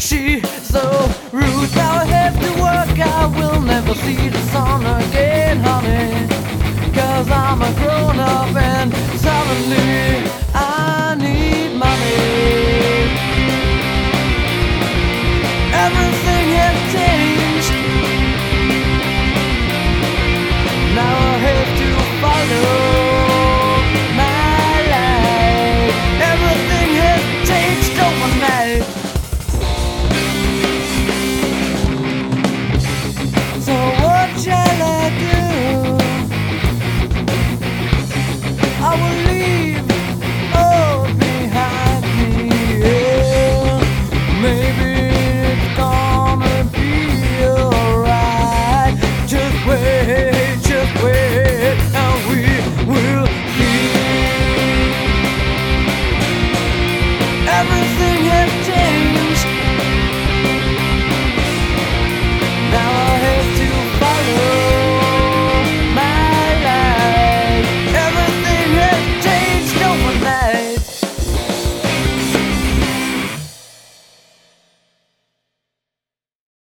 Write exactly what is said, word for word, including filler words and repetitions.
She's so rude, now I have to work, I will never see the sun again, honey. Cause I'm a grown up and suddenly I need money. Everything has changed, now I have to follow my life. Everything has changed overnight. So what shall I do? I will leave all behind me, yeah. Maybe it's gonna be alright. Just wait, just wait.